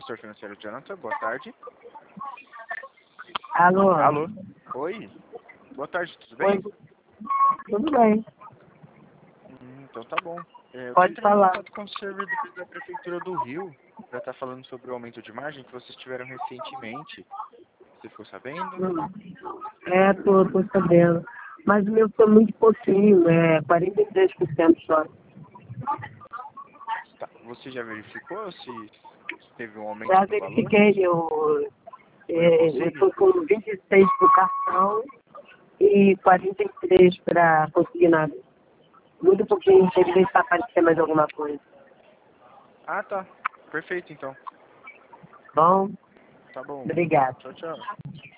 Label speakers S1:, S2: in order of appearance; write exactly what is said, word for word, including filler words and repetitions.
S1: assessor financeiro Jonathan, boa tarde.
S2: Alô?
S1: Alô? Oi? Boa tarde, tudo bem?
S2: Oi. Tudo bem.
S1: Hum, então tá bom. É, eu
S2: Pode
S1: tô entrando em
S2: falar.
S1: contato com o servidor da Prefeitura do Rio para estar falando sobre o aumento de margem que vocês tiveram recentemente. Você ficou sabendo?
S2: Hum. É, tô, tô sabendo. Mas o meu foi muito pouquinho, é quarenta e três por cento só.
S1: Tá. Você já verificou se teve um aumento
S2: Já
S1: do valor?
S2: verifiquei, eu,
S1: Foi o
S2: é, eu
S1: consigne?
S2: fui com vinte e seis para o cartão e quarenta e três para consignado. Muito pouquinho, tem que ver se aparecer mais alguma coisa.
S1: Ah, tá. Perfeito, então.
S2: Bom,
S1: Tá bom.
S2: obrigado.
S1: Tchau, tchau.